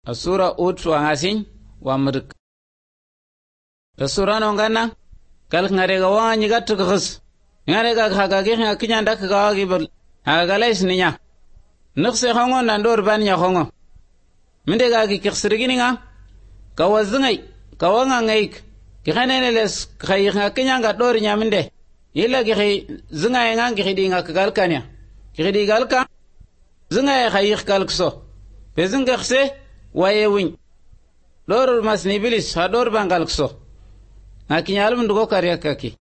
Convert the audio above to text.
Asura utu angasin wa murk. Asura no ngana kal ngare ga wanyi gatu gus. Ngare ga haga gi kinya ndak ga gi bal. Haga lais ninya. Nukse hongo nandor ban nya hongo. Minde ga gi kirsirgini nga. Ka wazngai ka wanga ngaik. Ki khanene les khay kinya ga dor nya minde. Ila gi zunga nga gi di nga gal kanya. Ki di gal ka. Zunga khay kal kso. Bezunga khse waye win dor mas ni bilis ha dor bangal kso akinyal mundugo kariya kaki